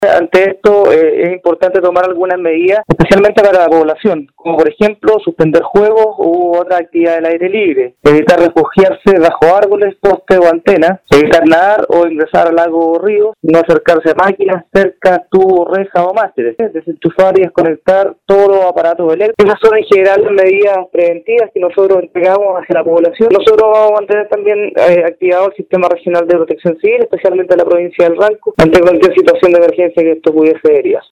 Ante esto es importante tomar algunas medidas, especialmente para la población, como por ejemplo suspender juegos u otra actividad del aire libre, evitar refugiarse bajo árboles, postes o antenas, evitar nadar o ingresar al lago o río, no acercarse a máquinas, cercas, tubos, rejas o másteres, desenchufar y desconectar todos los aparatos eléctricos. Esas son en general las medidas preventivas que nosotros entregamos hacia la población. Nosotros vamos a mantener también activado el Sistema Regional de Protección Civil, especialmente en la provincia del Ranco, ante cualquier situación de emergencia que esto pudiese derivar.